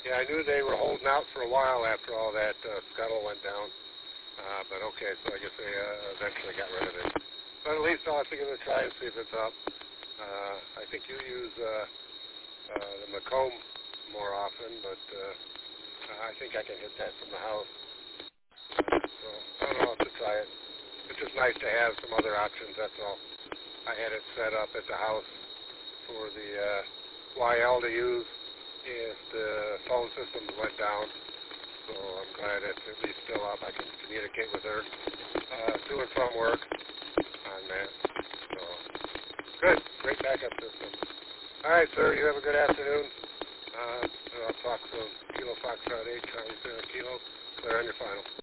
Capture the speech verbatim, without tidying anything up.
Yeah, I knew they were holding out for a while after all that uh, scuttle went down. Uh, but okay, so I guess they uh, eventually got rid of it. But at least I'll have to give it a try and see if it's up. Uh, I think you use uh, uh, the Macomb more often, but uh, I think I can hit that from the house. So I don't know, I'll have to try it. It's just nice to have some other options, that's all. I had it set up at the house for the uh, Y L to use if the phone systems went down. So I'm glad it's at least still up. I can communicate with her uh, to and from work on that. So good, great backup system. All right, sir, you have a good afternoon. Uh, I'll talk soon. Kilo Foxtrot eight, Charlie Sarah Kilo. Clear on your final.